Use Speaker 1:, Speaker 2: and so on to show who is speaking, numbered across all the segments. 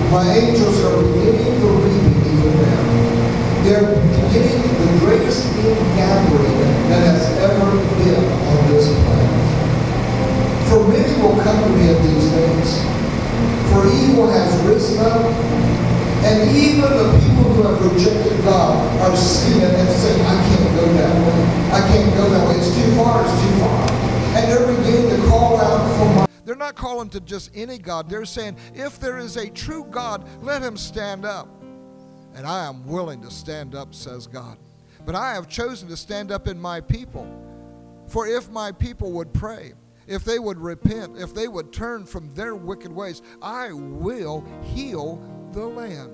Speaker 1: My angels are beginning the reaping even now. They're beginning the greatest gathering that has ever been on this planet. For many will come to me in these days. For evil has risen up, and even the people who have rejected God are seeing it and saying, I can't go that way. I can't go that way. It's too far. It's too far. And they're beginning to call out for my... They're not calling to just any God. They're saying, if there is a true God, let him stand up. And I am willing to stand up, says God. But I have chosen to stand up in my people. For if my people would pray, if they would repent, if they would turn from their wicked ways, I will heal the land.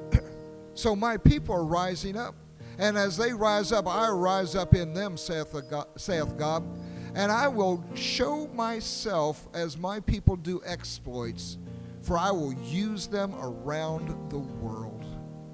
Speaker 1: So my people are rising up. And as they rise up, I rise up in them, saith God. And I will show myself as my people do exploits, for I will use them around the world.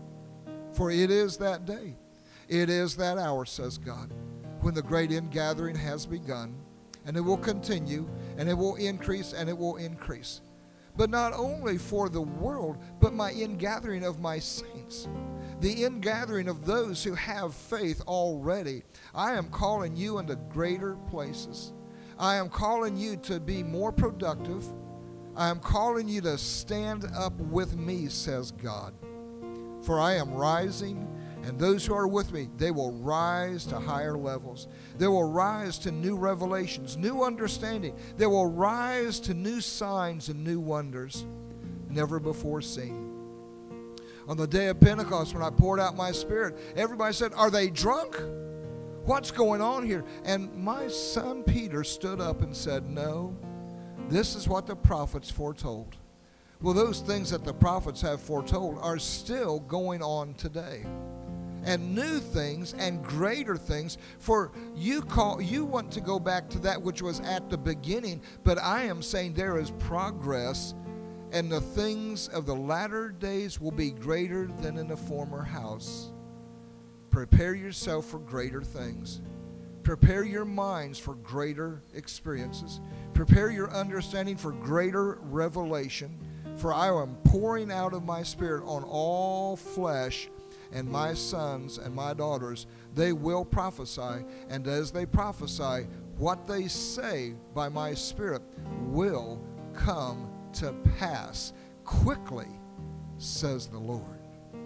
Speaker 1: For it is that day, it is that hour, says God, when the great ingathering has begun, and it will continue, and it will increase, and it will increase. But not only for the world, but my ingathering of my saints. The ingathering of those who have faith already. I am calling you into greater places. I am calling you to be more productive. I am calling you to stand up with me, says God. For I am rising, and those who are with me, they will rise to higher levels. They will rise to new revelations, new understanding. They will rise to new signs and new wonders never before seen. On the day of Pentecost, when I poured out my Spirit, everybody said, are they drunk? What's going on here? And my son Peter stood up and said, no, this is what the prophets foretold. Well, those things that the prophets have foretold are still going on today. And new things and greater things. For you want to go back to that which was at the beginning, but I am saying there is progress. And the things of the latter days will be greater than in the former house. Prepare yourself for greater things. Prepare your minds for greater experiences. Prepare your understanding for greater revelation. For I am pouring out of my Spirit on all flesh, and my sons and my daughters, they will prophesy. And as they prophesy, what they say by my Spirit will come to pass quickly, says the Lord.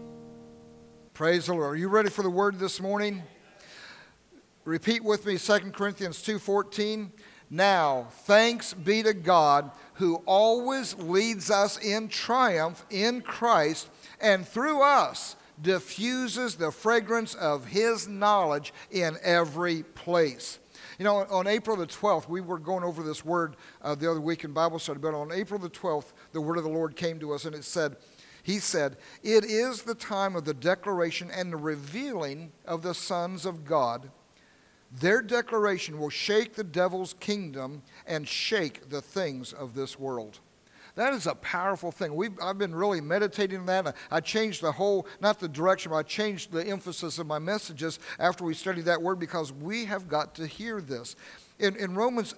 Speaker 1: Praise the Lord. Are you ready for the word this morning? Repeat with me 2 Corinthians 2:14. Now, thanks be to God who always leads us in triumph in Christ, and through us diffuses the fragrance of his knowledge in every place. You know, on April the 12th, we were going over this word the other week in Bible study, but on April the 12th, the word of the Lord came to us, and he said, it is the time of the declaration and the revealing of the sons of God. Their declaration will shake the devil's kingdom and shake the things of this world. That is a powerful thing. I've been really meditating on that. I changed the whole, not the direction, but I changed the emphasis of my messages after we studied that word, because we have got to hear this. In Romans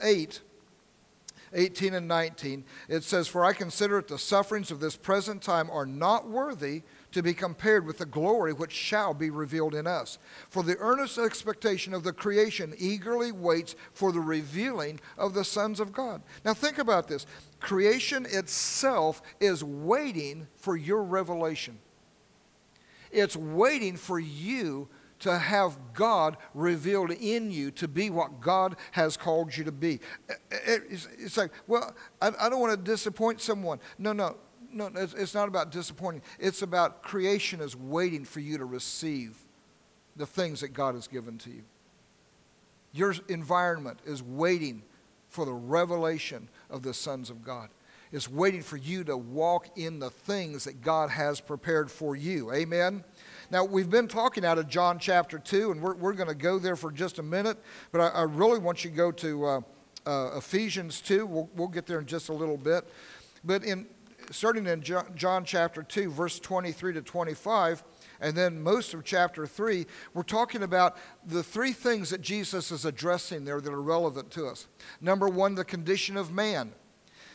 Speaker 1: 8:18 and 19, it says, for I consider it the sufferings of this present time are not worthy to be compared with the glory which shall be revealed in us. For the earnest expectation of the creation eagerly waits for the revealing of the sons of God. Now think about this. Creation itself is waiting for your revelation. It's waiting for you to have God revealed in you to be what God has called you to be. It's like, well, I don't want to disappoint someone. No, it's not about disappointing. It's about creation is waiting for you to receive the things that God has given to you. Your environment is waiting for the revelation of the sons of God. It's waiting for you to walk in the things that God has prepared for you. Amen? Now, we've been talking out of John chapter 2, and we're going to go there for just a minute, but I really want you to go to Ephesians 2. We'll get there in just a little bit. But starting in John chapter 2, verse 23 to 25, and then most of chapter 3, we're talking about the three things that Jesus is addressing there that are relevant to us. Number one, the condition of man.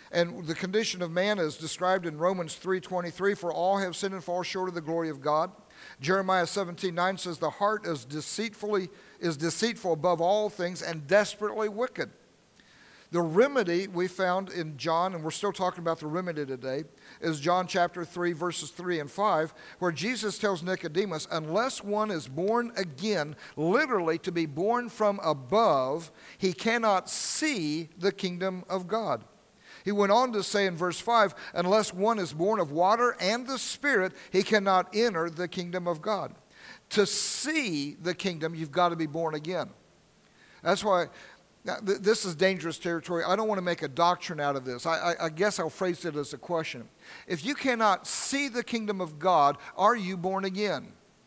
Speaker 2: And the condition of man is described in Romans 3:23, for all have sinned and fall short of the glory of God. Jeremiah 17:9 says, the heart is deceitful above all things and desperately wicked. The remedy we found in John, and we're still talking about the remedy today, is John chapter 3, verses 3 and 5, where Jesus tells Nicodemus, unless one is born again, literally to be born from above, he cannot see the kingdom of God. He went on to say in verse 5, unless one is born of water and the Spirit, he cannot enter the kingdom of God. To see the kingdom, you've got to be born again. That's why this is dangerous territory. I don't want to make a doctrine out of this. I guess I'll phrase it as a question. If you cannot see the kingdom of God, are you born again?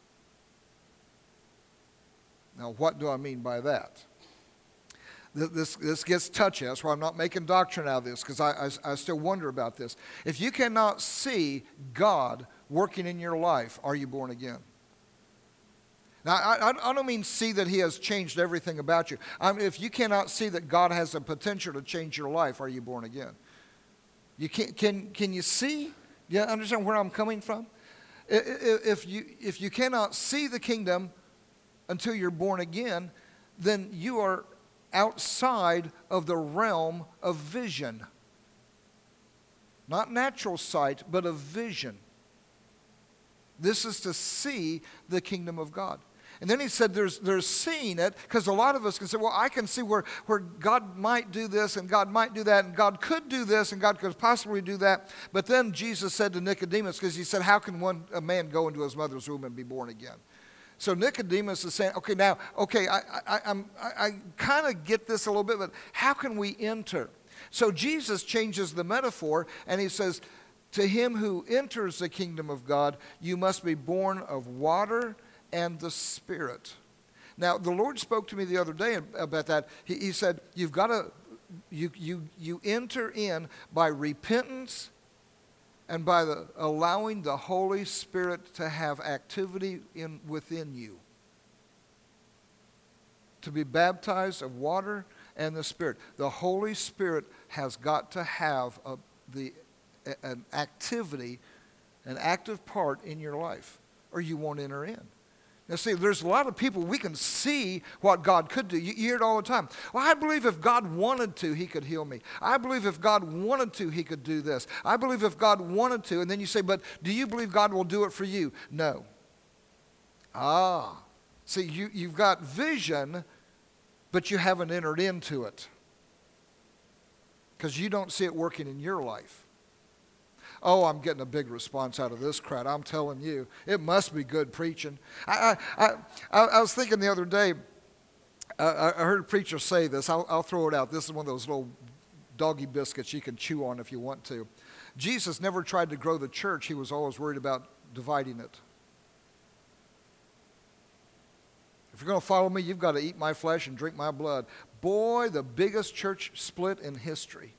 Speaker 2: Now, what do I mean by that? This gets touchy. That's why I'm not making doctrine out of this, because I still wonder about this. If you cannot see God working in your life, are you born again? Now, I don't mean see that he has changed everything about you. If you cannot see that God has the potential to change your life, are you born again? You can you see? You understand where I'm coming from? If you cannot see the kingdom until you're born again, then you are outside of the realm of vision. Not natural sight, but of vision. This is to see the kingdom of God. And then he said there's seeing it, because a lot of us can say, well, I can see where God might do this and God might do that and God could do this and God could possibly do that. But then Jesus said to Nicodemus, because he said, how can a man go into his mother's womb and be born again? So Nicodemus is saying, I kind of get this a little bit, but how can we enter? So Jesus changes the metaphor and he says, to him who enters the kingdom of God, you must be born of water and the Spirit. Now, the Lord spoke to me the other day about that. He said, you've got to, you enter in by repentance and by allowing the Holy Spirit to have activity within you. To be baptized of water and the Spirit. The Holy Spirit has got to have an activity, an active part in your life, or you won't enter in. Now see, there's a lot of people, we can see what God could do. You hear it all the time. Well, I believe if God wanted to, he could heal me. I believe if God wanted to, he could do this. I believe if God wanted to. And then you say, but do you believe God will do it for you? No. See, you've got vision, but you haven't entered into it. Because you don't see it working in your life. Oh, I'm getting a big response out of this crowd. I'm telling you, it must be good preaching. I was thinking the other day, I heard a preacher say this. I'll throw it out. This is one of those little doggy biscuits you can chew on if you want to. Jesus never tried to grow the church. He was always worried about dividing it. If you're going to follow me, you've got to eat my flesh and drink my blood. Boy, the biggest church split in history.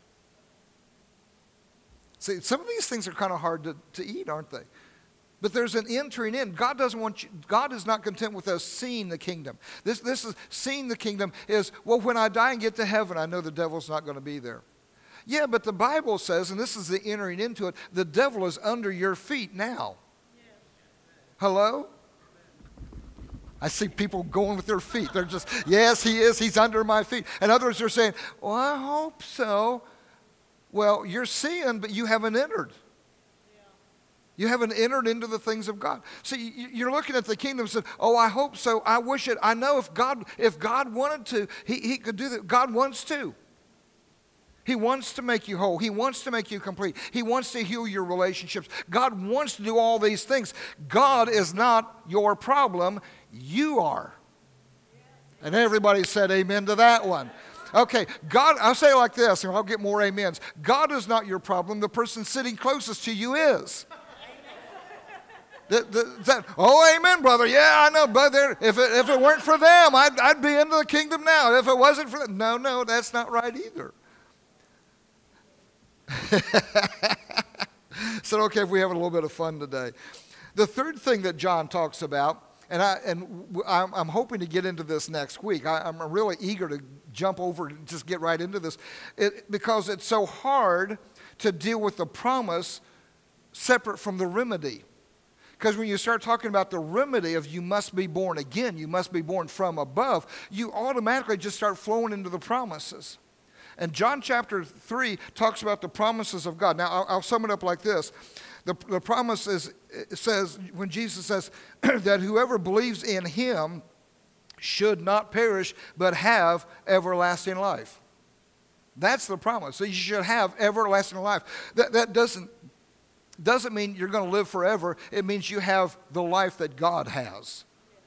Speaker 2: See, some of these things are kind of hard to eat, aren't they? But there's an entering in. God doesn't want you, God is not content with us seeing the kingdom. This is seeing the kingdom is, well, when I die and get to heaven, I know the devil's not going to be there. Yeah, but the Bible says, and this is the entering into it, the devil is under your feet now. Hello? I see people going with their feet. They're just, yes, he is. He's under my feet. And others are saying, well, I hope so. Well, you're seeing, but you haven't entered. You haven't entered into the things of God. See, you're looking at the kingdom and said, oh, I hope so. I wish it. I know if God wanted to, he could do that. God wants to. He wants to make you whole. He wants to make you complete. He wants to heal your relationships. God wants to do all these things. God is not your problem. You are. And everybody said amen to that one. Okay, God, I'll say it like this, and I'll get more amens. God is not your problem. The person sitting closest to you is. Oh, amen, brother. Yeah, I know, brother. If it weren't for them, I'd be into the kingdom now. If it wasn't for them. No, that's not right either. So, okay, if we have a little bit of fun today. The third thing that John talks about, and I'm hoping to get into this next week. I'm really eager to jump over and just get right into this because it's so hard to deal with the promise separate from the remedy. Because when you start talking about the remedy of you must be born again, you must be born from above, you automatically just start flowing into the promises. And John chapter 3 talks about the promises of God. Now, I'll sum it up like this. The promise says, when Jesus says that whoever believes in him should not perish, but have everlasting life. That's the promise. So you should have everlasting life. That doesn't mean you're going to live forever. It means you have the life that God has.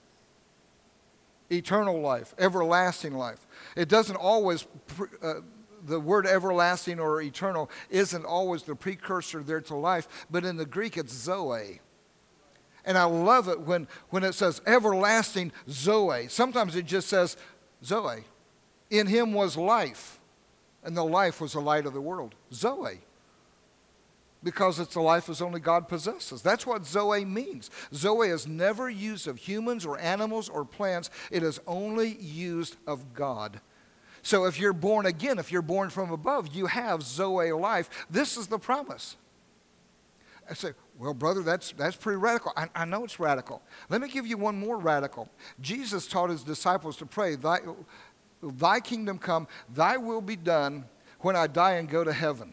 Speaker 2: Eternal life, everlasting life. It doesn't always, the word everlasting or eternal isn't always the precursor there to life, but in the Greek it's Zoe. And I love it when it says everlasting Zoe. Sometimes it just says Zoe. In him was life, and the life was the light of the world. Zoe. Because it's the life as only God possesses. That's what Zoe means. Zoe is never used of humans or animals or plants. It is only used of God. So if you're born again, if you're born from above, you have Zoe life. This is the promise. I say, well, brother, that's pretty radical. I know it's radical. Let me give you one more radical. Jesus taught his disciples to pray, thy kingdom come, thy will be done when I die and go to heaven.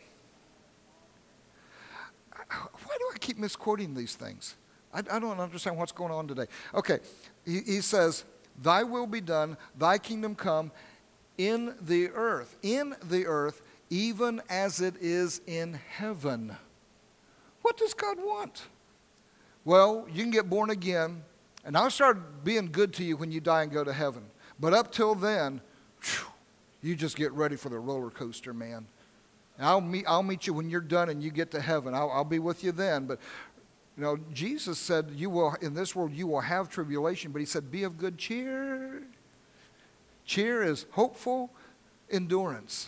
Speaker 2: Why do I keep misquoting these things? I don't understand what's going on today. Okay, he says, thy will be done, thy kingdom come in the earth, even as it is in heaven. What does God want? Well, you can get born again, and I'll start being good to you when you die and go to heaven. But up till then, you just get ready for the roller coaster, man. I'll meet you when you're done and you get to heaven. I'll be with you then. But you know, Jesus said, "You will in this world you will have tribulation," but he said, "Be of good cheer." Cheer is hopeful endurance.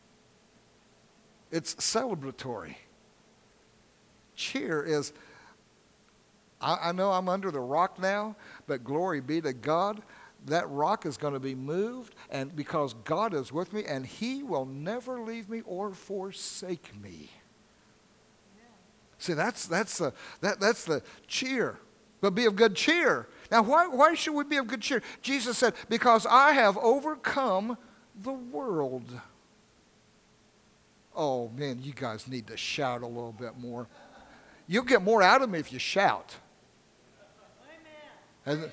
Speaker 2: It's celebratory. Cheer is, I know I'm under the rock now, but glory be to God. That rock is going to be moved, and because God is with me, and he will never leave me or forsake me. See, that's the cheer. But be of good cheer. Now, why should we be of good cheer? Jesus said, because I have overcome the world. Oh, man, you guys need to shout a little bit more. You'll get more out of me if you shout. Amen.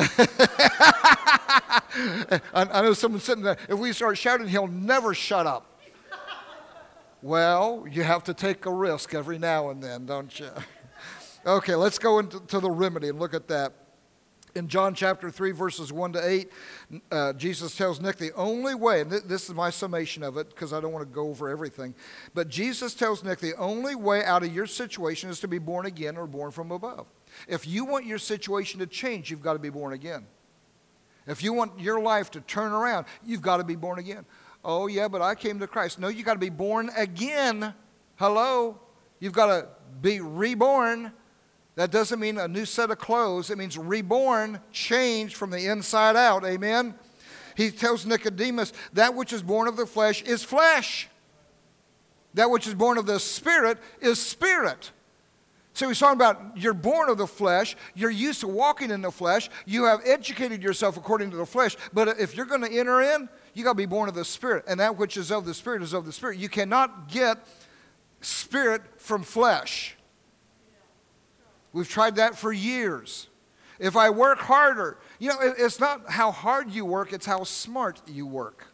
Speaker 2: I know someone sitting there, if we start shouting, he'll never shut up. Well, you have to take a risk every now and then, don't you? Okay, let's go into the remedy and look at that. In John chapter 3, verses 1 to 8, Jesus tells Nick the only way, and this is my summation of it because I don't want to go over everything, but Jesus tells Nick the only way out of your situation is to be born again or born from above. If you want your situation to change, you've got to be born again. If you want your life to turn around, you've got to be born again. Oh, yeah, but I came to Christ. No, you've got to be born again. Hello? You've got to be reborn. That doesn't mean a new set of clothes. It means reborn, changed from the inside out. Amen? He tells Nicodemus, that which is born of the flesh is flesh. That which is born of the Spirit is spirit. So he's talking about you're born of the flesh, you're used to walking in the flesh, you have educated yourself according to the flesh, but if you're going to enter in, you got to be born of the Spirit, and that which is of the Spirit is of the Spirit. You cannot get spirit from flesh. We've tried that for years. If I work harder, you know, it's not how hard you work, it's how smart you work.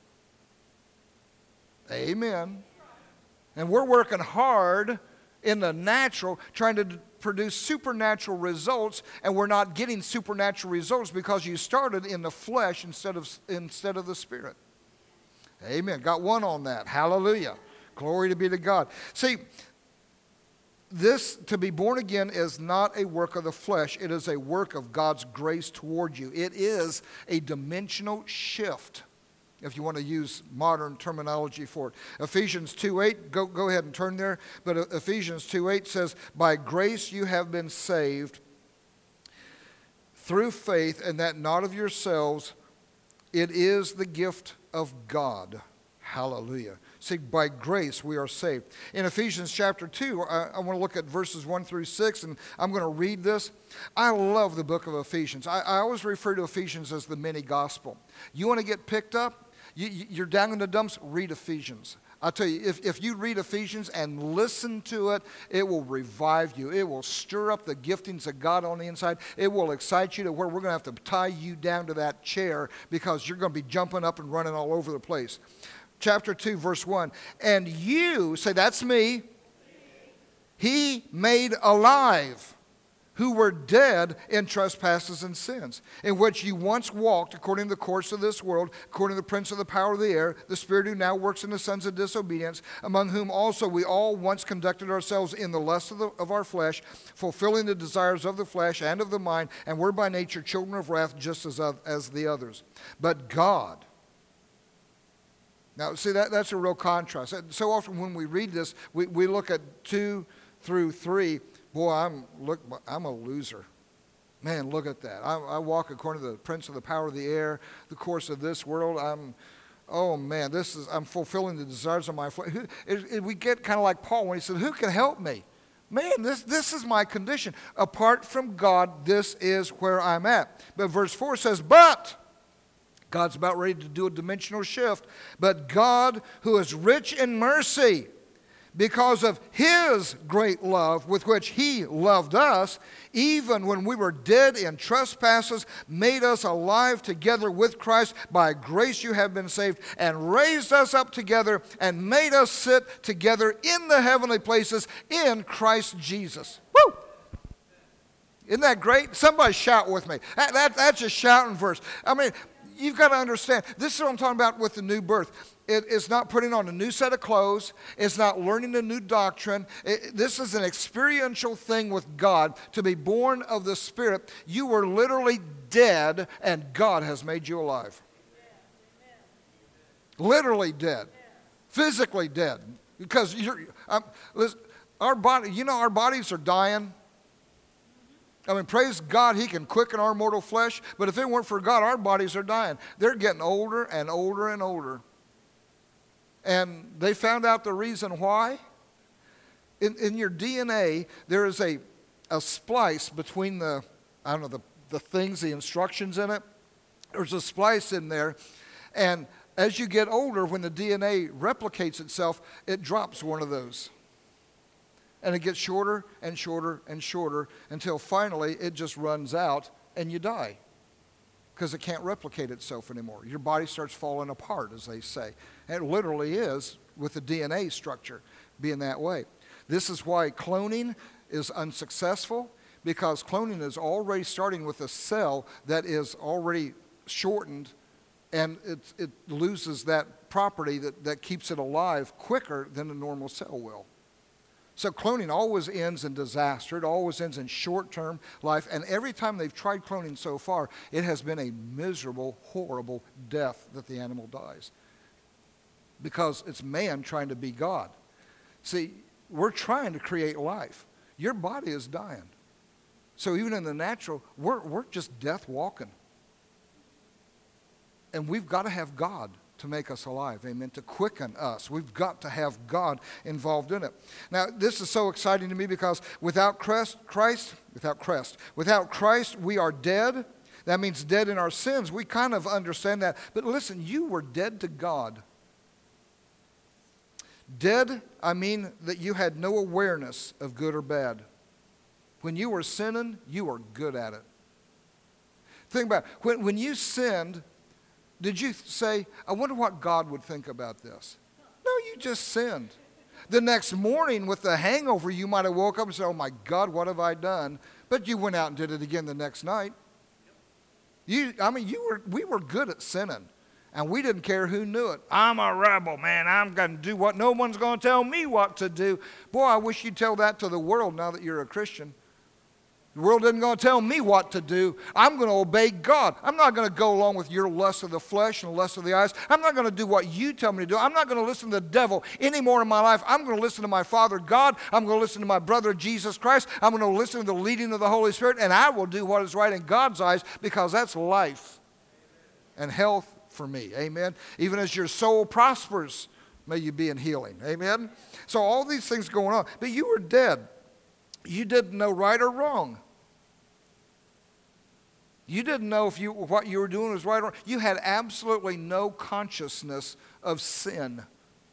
Speaker 2: Amen. And we're working hard in the natural, trying to produce supernatural results, and we're not getting supernatural results because you started in the flesh instead of the Spirit. Amen. Got one on that. Hallelujah. Glory to be to God. See, this, to be born again, is not a work of the flesh. It is a work of God's grace toward you. It is a dimensional shift, if you want to use modern terminology for it. Ephesians 2:8, go ahead and turn there. But Ephesians 2:8 says, by grace you have been saved through faith, and that not of yourselves. It is the gift of God. Hallelujah. See, by grace we are saved. In Ephesians chapter 2, I want to look at verses 1 through 6, and I'm going to read this. I love the book of Ephesians. I always refer to Ephesians as the mini gospel. You want to get picked up? You're down in the dumps? Read Ephesians. I'll tell you, if you read Ephesians and listen to it, it will revive you. It will stir up the giftings of God on the inside. It will excite you to where we're going to have to tie you down to that chair because you're going to be jumping up and running all over the place. Chapter 2, verse 1. And you, say that's me, he made alive who were dead in trespasses and sins, in which you once walked according to the course of this world, according to the prince of the power of the air, the spirit who now works in the sons of disobedience, among whom also we all once conducted ourselves in the lust of our flesh, fulfilling the desires of the flesh and of the mind, and were by nature children of wrath just as the others. But God, now see that's a real contrast. So often when we read this, we look at 2 through 3. Boy, I'm a loser. Man, look at that. I walk according to the prince of the power of the air, the course of this world. I'm fulfilling the desires of my flesh. We get kind of like Paul when he said, who can help me? Man, this is my condition. Apart from God, this is where I'm at. But verse 4 says, but God's about ready to do a dimensional shift. But God, who is rich in mercy, because of his great love with which he loved us, even when we were dead in trespasses, made us alive together with Christ. By grace you have been saved, and raised us up together, and made us sit together in the heavenly places in Christ Jesus. Woo! Isn't that great? Somebody shout with me. That's a shouting verse. I mean, you've got to understand, this is what I'm talking about with the new birth. It's not putting on a new set of clothes. It's not learning a new doctrine. This is an experiential thing with God. To be born of the Spirit, you were literally dead, and God has made you alive. Literally dead. Physically dead. Because our bodies are dying. I mean, praise God, he can quicken our mortal flesh. But if it weren't for God, our bodies are dying. They're getting older and older and older. And they found out the reason why. In your DNA, there is a splice between the things, the instructions in it. There's a splice in there. And as you get older, when the DNA replicates itself, it drops one of those. And it gets shorter and shorter and shorter until finally it just runs out and you die. Because it can't replicate itself anymore. Your body starts falling apart, as they say. And it literally is, with the DNA structure being that way. This is why cloning is unsuccessful, because cloning is already starting with a cell that is already shortened, and it loses that property that keeps it alive quicker than a normal cell will. So cloning always ends in disaster. It always ends in short-term life. And every time they've tried cloning so far, it has been a miserable, horrible death that the animal dies. Because it's man trying to be God. See, we're trying to create life. Your body is dying. So even in the natural, we're just death walking. And we've got to have God to make us alive, amen, to quicken us. We've got to have God involved in it. Now, this is so exciting to me because without Christ, we are dead. That means dead in our sins. We kind of understand that. But listen, you were dead to God. Dead, I mean that you had no awareness of good or bad. When you were sinning, you were good at it. Think about it. When you sinned, did you say, I wonder what God would think about this? No, you just sinned. The next morning with the hangover, you might have woke up and said, oh my God, what have I done? But you went out and did it again the next night. We were good at sinning. And we didn't care who knew it. I'm a rebel, man. I'm going to do what no one's going to tell me what to do. Boy, I wish you'd tell that to the world now that you're a Christian. The world isn't going to tell me what to do. I'm going to obey God. I'm not going to go along with your lust of the flesh and lust of the eyes. I'm not going to do what you tell me to do. I'm not going to listen to the devil anymore in my life. I'm going to listen to my Father God. I'm going to listen to my brother Jesus Christ. I'm going to listen to the leading of the Holy Spirit, and I will do what is right in God's eyes because that's life and health for me. Amen. Even as your soul prospers, May you be in healing. Amen? So all these things going on. But you were dead. You didn't know right or wrong. You didn't know if what you were doing was right or wrong. You had absolutely no consciousness of sin.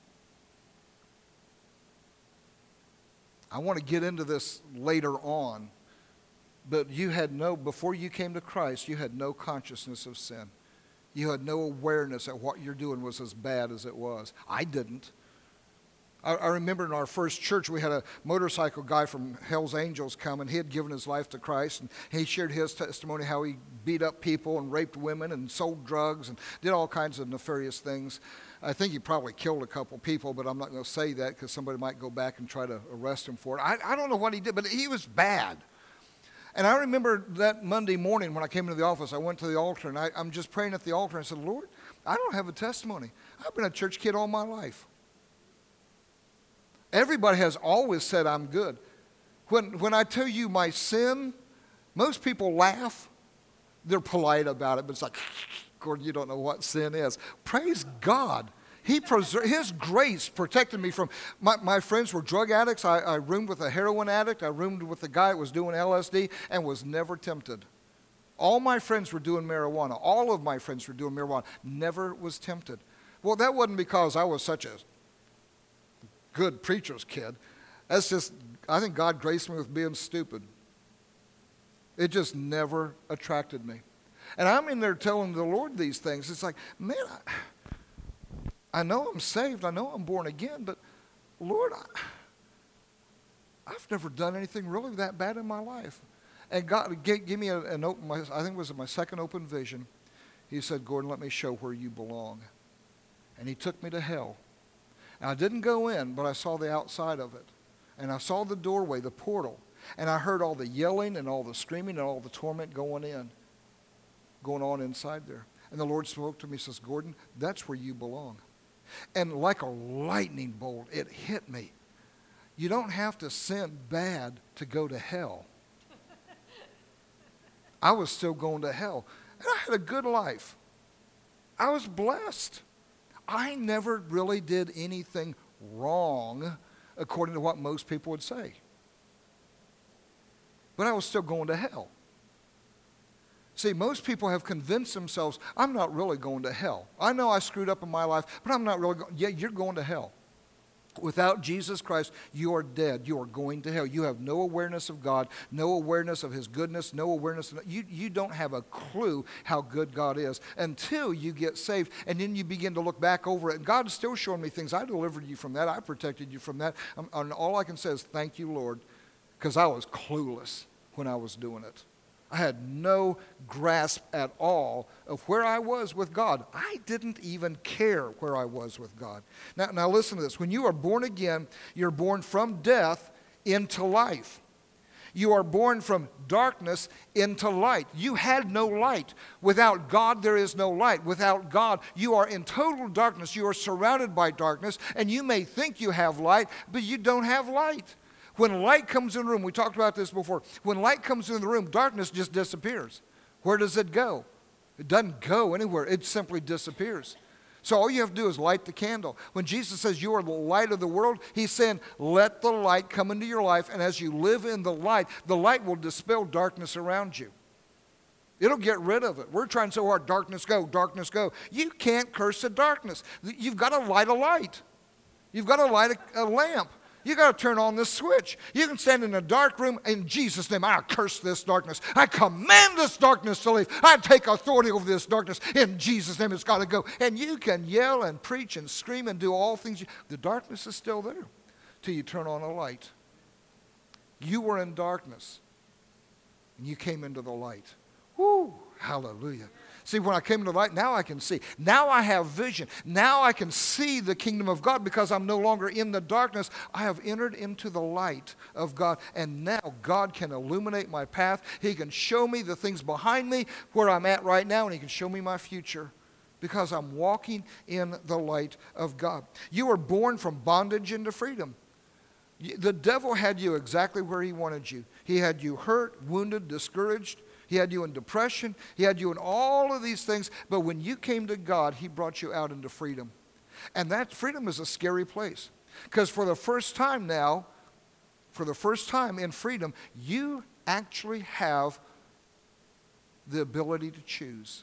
Speaker 2: I want to get into this later on. But before you came to Christ, you had no consciousness of sin. You had no awareness that what you're doing was as bad as it was. I didn't. I remember in our first church, we had a motorcycle guy from Hell's Angels come, and he had given his life to Christ, and he shared his testimony, how he beat up people and raped women and sold drugs and did all kinds of nefarious things. I think he probably killed a couple people, but I'm not going to say that because somebody might go back and try to arrest him for it. I don't know what he did, but he was bad. And I remember that Monday morning when I came into the office, I went to the altar, and I'm just praying at the altar, and I said, Lord, I don't have a testimony. I've been a church kid all my life. Everybody has always said I'm good. When I tell you my sin, most people laugh. They're polite about it, but it's like, Gordon, you don't know what sin is. Praise God. His grace protected me from, my friends were drug addicts. I roomed with a heroin addict. I roomed with a guy that was doing LSD and was never tempted. All my friends were doing marijuana. All of my friends were doing marijuana. Never was tempted. Well, that wasn't because I was such a good preacher's kid. That's just, I think God graced me with being stupid. It just never attracted me. And I'm in there telling the Lord these things. It's like, man, I know I'm saved. I know I'm born again. But, Lord, I've never done anything really that bad in my life. And God gave me an open, I think it was my second open vision. He said, Gordon, let me show where you belong. And he took me to hell. And I didn't go in, but I saw the outside of it. And I saw the doorway, the portal. And I heard all the yelling and all the screaming and all the torment going on inside there. And the Lord spoke to me and says, Gordon, that's where you belong. And like a lightning bolt, it hit me. You don't have to sin bad to go to hell. I was still going to hell. And I had a good life. I was blessed. I never really did anything wrong according to what most people would say. But I was still going to hell. See, most people have convinced themselves, I'm not really going to hell. I know I screwed up in my life, but I'm not really going. Yeah, you're going to hell. Without Jesus Christ, you are dead. You are going to hell. You have no awareness of God, no awareness of His goodness, no awareness. You don't have a clue how good God is until you get saved, and then you begin to look back over it. And God is still showing me things. I delivered you from that. I protected you from that. And all I can say is thank you, Lord, because I was clueless when I was doing it. I had no grasp at all of where I was with God. I didn't even care where I was with God. Now listen to this. When you are born again, you're born from death into life. You are born from darkness into light. You had no light. Without God, there is no light. Without God, you are in total darkness. You are surrounded by darkness, and you may think you have light, but you don't have light. When light comes in the room, we talked about this before, when light comes in the room, darkness just disappears. Where does it go? It doesn't go anywhere. It simply disappears. So all you have to do is light the candle. When Jesus says you are the light of the world, He's saying let the light come into your life, and as you live in the light will dispel darkness around you. It'll get rid of it. We're trying so hard, darkness go, darkness go. You can't curse the darkness. You've got to light a light. You've got to light a lamp. You got to turn on this switch. You can stand in a dark room. In Jesus' name, I curse this darkness. I command this darkness to leave. I take authority over this darkness. In Jesus' name, it's got to go. And you can yell and preach and scream and do all things. The darkness is still there till you turn on a light. You were in darkness, and you came into the light. Woo! Hallelujah. See, when I came into the light, now I can see. Now I have vision. Now I can see the kingdom of God because I'm no longer in the darkness. I have entered into the light of God, and now God can illuminate my path. He can show me the things behind me, where I'm at right now, and He can show me my future because I'm walking in the light of God. You were born from bondage into freedom. The devil had you exactly where he wanted you. He had you hurt, wounded, discouraged. He had you in depression. He had you in all of these things. But when you came to God, He brought you out into freedom. And that freedom is a scary place. Because for the first time in freedom, you actually have the ability to choose.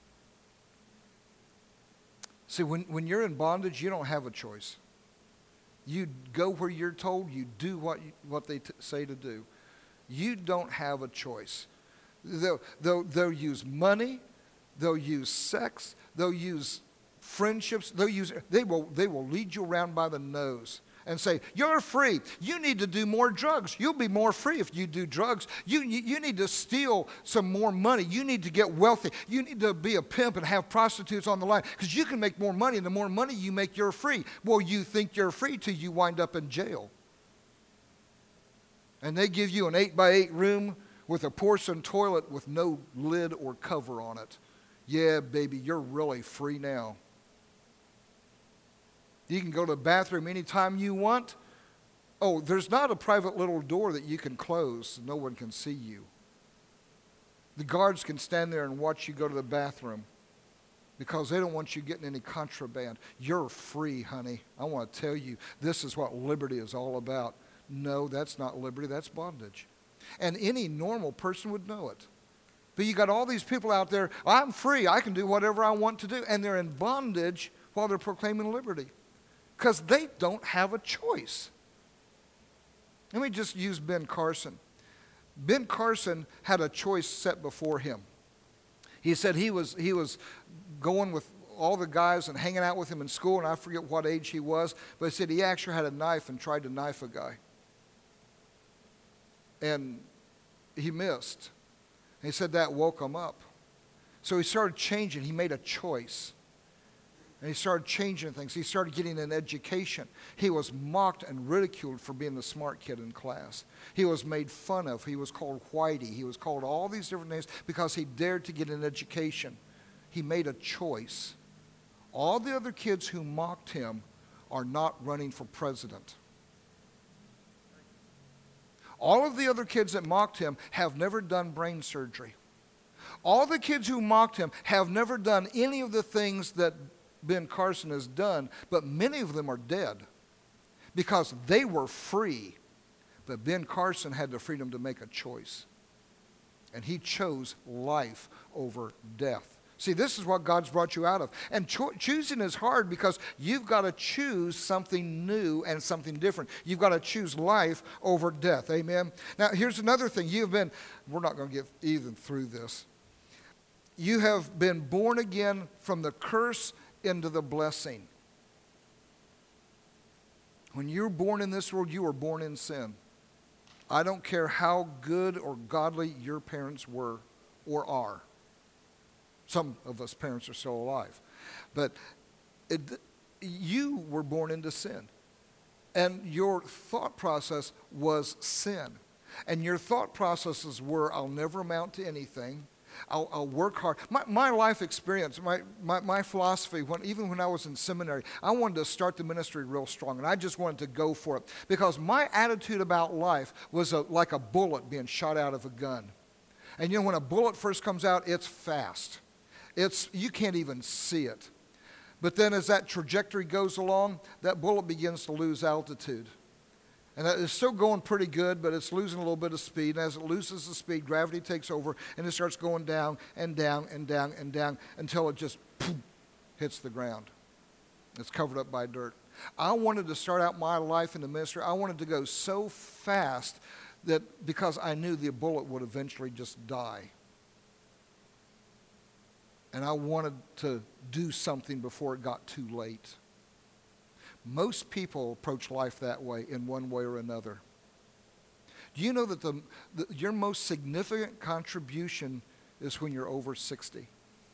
Speaker 2: See, when you're in bondage, you don't have a choice. You go where you're told, you do what they say to do. You don't have a choice. They'll use money, they'll use sex, they'll use friendships, they will lead you around by the nose and say, you're free. You need to do more drugs. You'll be more free if you do drugs. You need to steal some more money. You need to get wealthy. You need to be a pimp and have prostitutes on the line because you can make more money, and the more money you make, you're free. Well, you think you're free till you wind up in jail. And they give you an 8x8 room with a porcelain toilet with no lid or cover on it. Yeah, baby, you're really free now. You can go to the bathroom anytime you want. Oh, there's not a private little door that you can close so no one can see you. The guards can stand there and watch you go to the bathroom because they don't want you getting any contraband. You're free, honey. I want to tell you, this is what liberty is all about. No, that's not liberty, that's bondage. And any normal person would know it. But you got all these people out there, I'm free, I can do whatever I want to do, and they're in bondage while they're proclaiming liberty. Because they don't have a choice. Let me just use Ben Carson. Ben Carson had a choice set before him. He said he was going with all the guys and hanging out with him in school, and I forget what age he was, but he said he actually had a knife and tried to knife a guy. And he missed. And he said that woke him up. So he started changing. He made a choice. And he started changing things. He started getting an education. He was mocked and ridiculed for being the smart kid in class. He was made fun of. He was called Whitey. He was called all these different names because he dared to get an education. He made a choice. All the other kids who mocked him are not running for president. All of the other kids that mocked him have never done brain surgery. All the kids who mocked him have never done any of the things that Ben Carson has done, but many of them are dead because they were free. But Ben Carson had the freedom to make a choice. And he chose life over death. See, this is what God's brought you out of. And choosing is hard because you've got to choose something new and something different. You've got to choose life over death. Amen? Now, here's another thing. We're not going to get even through this. You have been born again from the curse into the blessing. When you're born in this world, you were born in sin. I don't care how good or godly your parents were or are. Some of us parents are still alive. But you were born into sin. And your thought process was sin. And your thought processes were, I'll never amount to anything. I'll work hard. My life experience, my philosophy, even when I was in seminary, I wanted to start the ministry real strong, and I just wanted to go for it. Because my attitude about life was like a bullet being shot out of a gun. And you know, when a bullet first comes out, it's fast. You can't even see it. But then as that trajectory goes along, that bullet begins to lose altitude. And it's still going pretty good, but it's losing a little bit of speed. And as it loses the speed, gravity takes over, and it starts going down and down and down and down until it just hits the ground. It's covered up by dirt. I wanted to start out my life in the ministry. I wanted to go so fast that because I knew the bullet would eventually just die. And I wanted to do something before it got too late. Most people approach life that way in one way or another. Do you know that your most significant contribution is when you're over 60?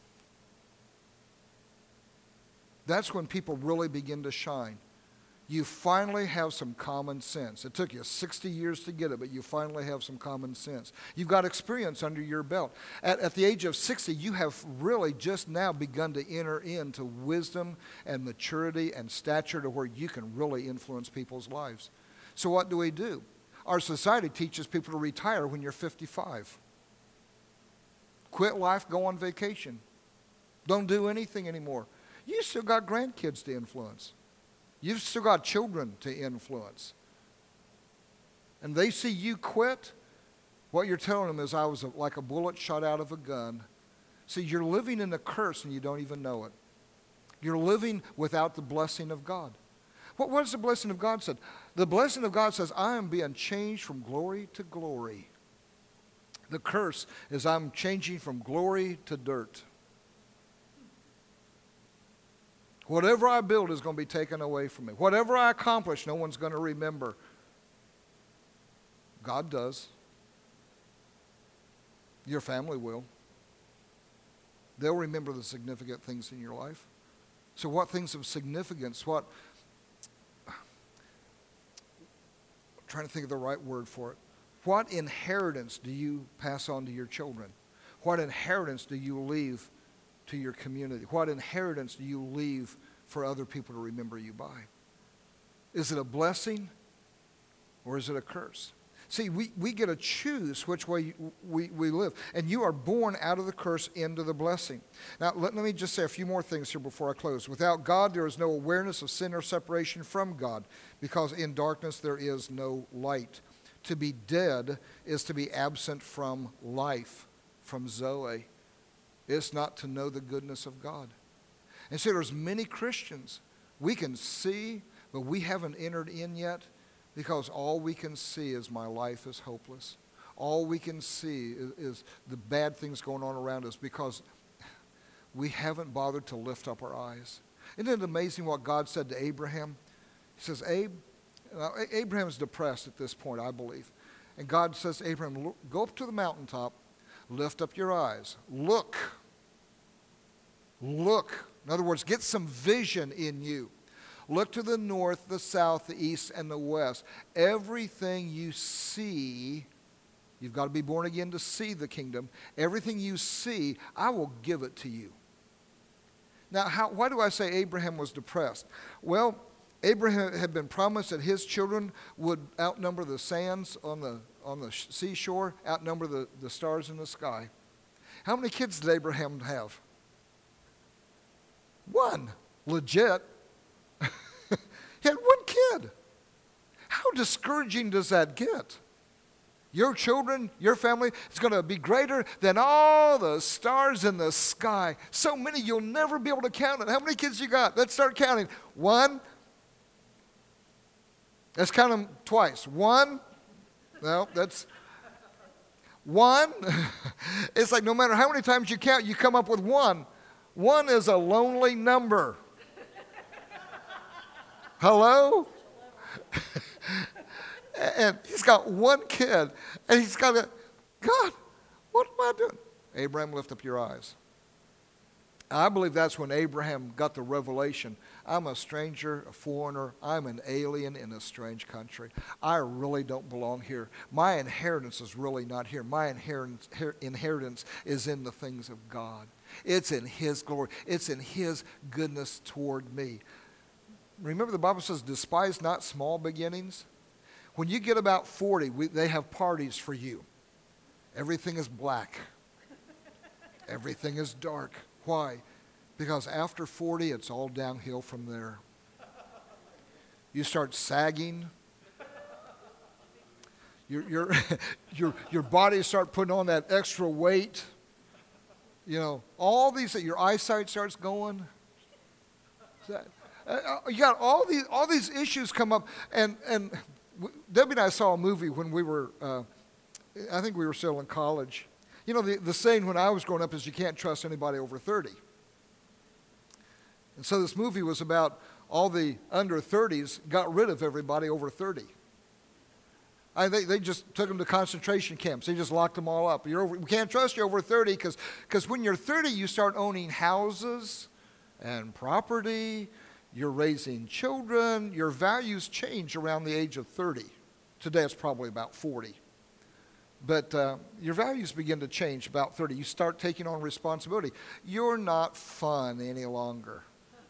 Speaker 2: That's when people really begin to shine. You finally have some common sense. It took you 60 years to get it, but you finally have some common sense. You've got experience under your belt. At the age of 60, you have really just now begun to enter into wisdom and maturity and stature to where you can really influence people's lives. So what do? Our society teaches people to retire when you're 55. Quit life, go on vacation. Don't do anything anymore. You still got grandkids to influence. You've still got children to influence. And they see you quit, what you're telling them is, I was like a bullet shot out of a gun. See, you're living in a curse and you don't even know it. You're living without the blessing of God. What does the blessing of God say? The blessing of God says, I am being changed from glory to glory. The curse is I'm changing from glory to dirt. Whatever I build is going to be taken away from me. Whatever I accomplish, no one's going to remember. God does. Your family will. They'll remember the significant things in your life. So what things of significance, I'm trying to think of the right word for it. What inheritance do you pass on to your children? What inheritance do you leave to your community? What inheritance do you leave for other people to remember you by? Is it a blessing or is it a curse? See, we get to choose which way we live. And you are born out of the curse into the blessing. Now, let me just say a few more things here before I close. Without God, there is no awareness of sin or separation from God, because in darkness there is no light. To be dead is to be absent from life, from Zoe. It's not to know the goodness of God. And so there's many Christians we can see, but we haven't entered in yet, because all we can see is my life is hopeless. All we can see is the bad things going on around us, because we haven't bothered to lift up our eyes. Isn't it amazing what God said to Abraham? He says, Abraham is depressed at this point, I believe. And God says to Abraham, go up to the mountaintop, lift up your eyes. Look. Look. In other words, get some vision in you. Look to the north, the south, the east, and the west. Everything you see, you've got to be born again to see the kingdom. Everything you see, I will give it to you. Now, why do I say Abraham was depressed? Well, Abraham had been promised that his children would outnumber the sands on the seashore, outnumber the stars in the sky. How many kids did Abraham have? One. Legit. He had one kid. How discouraging does that get? Your children, your family, is going to be greater than all the stars in the sky. So many you'll never be able to count it. How many kids you got? Let's start counting. One. Let's count them twice. One. No, that's one. It's like no matter how many times you count, you come up with one. One is a lonely number. Hello? And he's got one kid, and he's got God, what am I doing? Abraham, lift up your eyes. I believe that's when Abraham got the revelation. I'm a stranger, a foreigner. I'm an alien in a strange country. I really don't belong here. My inheritance is really not here. My inheritance is in the things of God. It's in His glory. It's in His goodness toward me. Remember, the Bible says, despise not small beginnings. When you get about 40, they have parties for you. Everything is black. Everything is dark. Why? Because after 40, it's all downhill from there. You start sagging. Your body start putting on that extra weight. You know, all these, your eyesight starts going. You got all these issues come up, and Debbie and I saw a movie when we were, I think we were still in college. You know, the saying when I was growing up is you can't trust anybody over 30. And so this movie was about all the under 30s got rid of everybody over 30. They just took them to concentration camps. They just locked them all up. We can't trust you over 30 because when you're 30, you start owning houses and property. You're raising children. Your values change around the age of 30. Today it's probably about 40. But your values begin to change about 30. You start taking on responsibility. You're not fun any longer.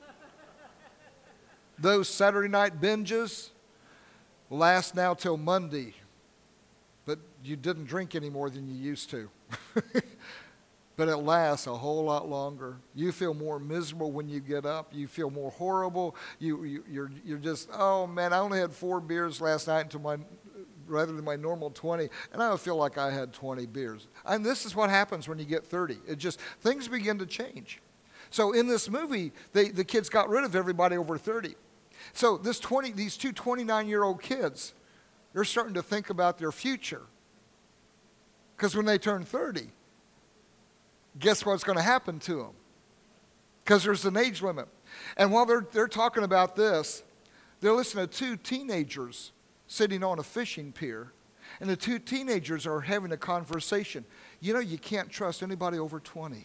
Speaker 2: Those Saturday night binges last now till Monday. But you didn't drink any more than you used to. but it lasts a whole lot longer. You feel more miserable when you get up. You feel more horrible. You're just, oh man, I only had 4 beers last night rather than my normal 20, and I feel like I had 20 beers. And this is what happens when you get 30. Things begin to change. So in this movie, the kids got rid of everybody over 30. So these two 29-year-old kids, they're starting to think about their future. Because when they turn 30, guess what's going to happen to them? Because there's an age limit. And while they're talking about this, they're listening to 2 teenagers sitting on a fishing pier. And the 2 teenagers are having a conversation. You know, you can't trust anybody over 20.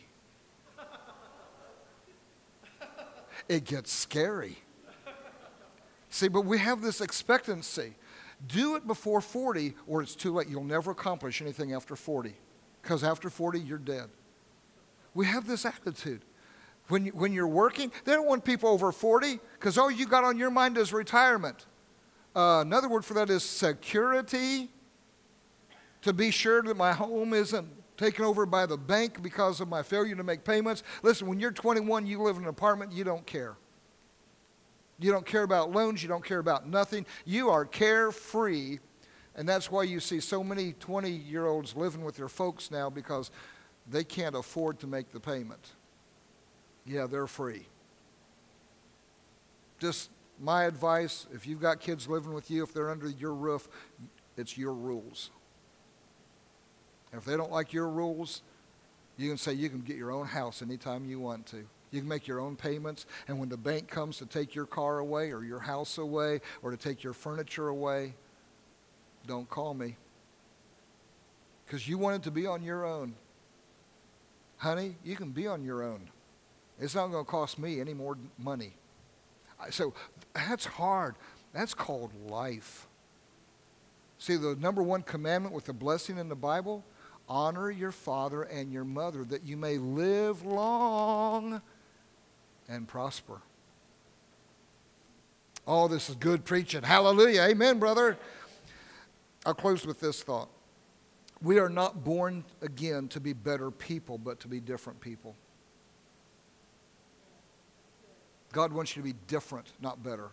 Speaker 2: It gets scary. See, but we have this expectancy. Do it before 40 or it's too late. You'll never accomplish anything after 40. Because after 40, you're dead. We have this attitude. When you're working, they don't want people over 40 because all you got on your mind is retirement. Another word for that is security. To be sure that my home isn't taken over by the bank because of my failure to make payments. Listen, when you're 21, you live in an apartment, you don't care. You don't care about loans. You don't care about nothing. You are carefree. And that's why you see so many 20-year-olds living with their folks now because they can't afford to make the payment. Yeah, they're free. Just my advice, if you've got kids living with you, if they're under your roof, it's your rules. If they don't like your rules, you can say you can get your own house anytime you want to. You can make your own payments, and when the bank comes to take your car away or your house away or to take your furniture away, don't call me. Because you want it to be on your own. Honey, you can be on your own. It's not going to cost me any more money. So that's hard. That's called life. See, the number 1 commandment with the blessing in the Bible, honor your father and your mother that you may live long and prosper. Oh, this is good preaching. Hallelujah. Amen, brother. I'll close with this thought. We are not born again to be better people, but to be different people. God wants you to be different, not better.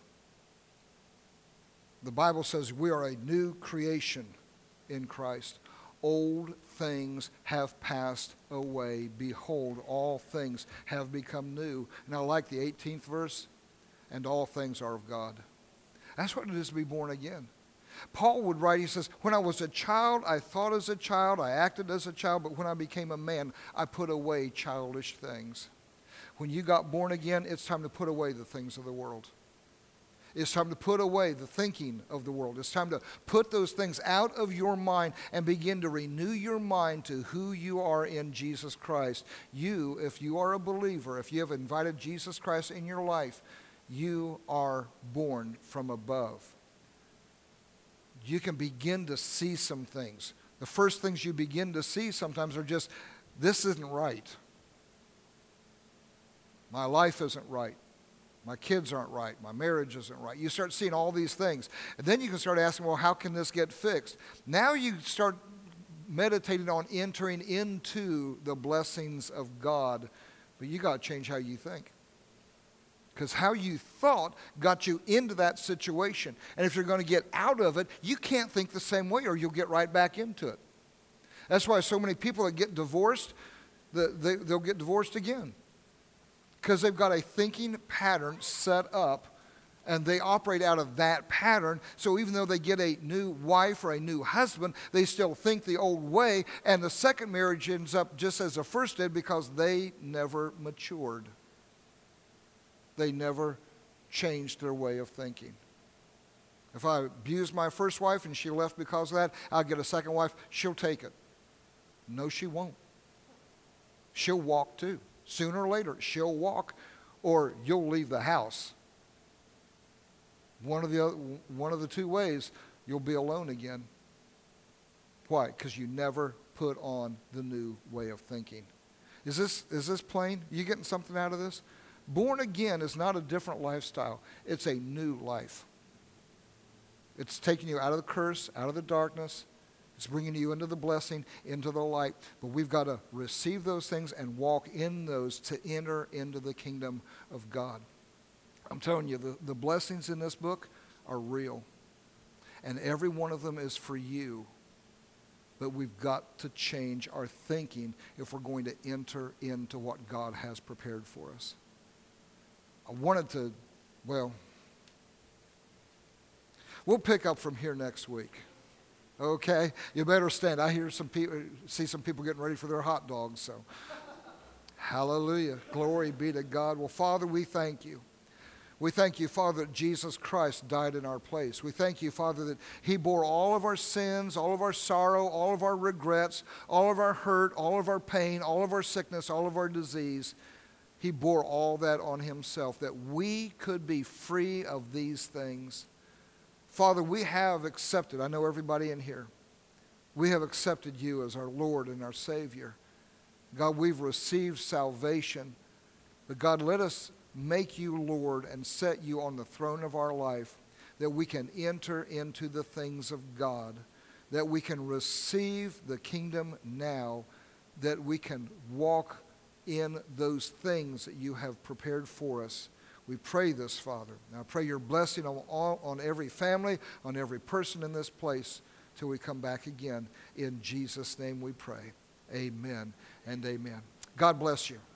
Speaker 2: The Bible says we are a new creation in Christ. Old things have passed away. Behold, all things have become new. And I like the 18th verse. And all things are of God. That's what it is to be born again. Paul would write, he says, when I was a child, I thought as a child, I acted as a child, but when I became a man, I put away childish things. When you got born again, it's time to put away the things of the world. It's time to put away the thinking of the world. It's time to put those things out of your mind and begin to renew your mind to who you are in Jesus Christ. You, if you are a believer, if you have invited Jesus Christ in your life, you are born from above. You can begin to see some things. The first things you begin to see sometimes are just, this isn't right. My life isn't right. My kids aren't right. My marriage isn't right. You start seeing all these things. And then you can start asking, well, how can this get fixed? Now you start meditating on entering into the blessings of God. But you got to change how you think. Because how you thought got you into that situation. And if you're going to get out of it, you can't think the same way or you'll get right back into it. That's why so many people that get divorced, they'll get divorced again. Because they've got a thinking pattern set up and they operate out of that pattern. So even though they get a new wife or a new husband, they still think the old way. And the second marriage ends up just as the first did because they never matured. They never changed their way of thinking. If I abused my first wife and she left because of that, I'll get a second wife. She'll take it. No, she won't. She'll walk too. Sooner or later, she'll walk or you'll leave the house. One of the two ways, you'll be alone again. Why? Because you never put on the new way of thinking. Is this plain? You getting something out of this? Born again is not a different lifestyle. It's a new life. It's taking you out of the curse, out of the darkness. It's bringing you into the blessing, into the light. But we've got to receive those things and walk in those to enter into the kingdom of God. I'm telling you, the blessings in this book are real. And every one of them is for you. But we've got to change our thinking if we're going to enter into what God has prepared for us. I wanted to, well, we'll pick up from here next week. Okay? You better stand. I hear see some people getting ready for their hot dogs, so. Hallelujah. Glory be to God. Well, Father, we thank you. We thank you, Father, that Jesus Christ died in our place. We thank you, Father, that he bore all of our sins, all of our sorrow, all of our regrets, all of our hurt, all of our pain, all of our sickness, all of our disease. He bore all that on himself, that we could be free of these things. Father, we have accepted, I know everybody in here, we have accepted you as our Lord and our Savior. God, we've received salvation, but God, let us make you Lord and set you on the throne of our life, that we can enter into the things of God, that we can receive the kingdom now, that we can walk in those things that you have prepared for us. We pray this, Father. Now I pray your blessing on every family, on every person in this place, till we come back again. In Jesus' name we pray. Amen and amen. God bless you.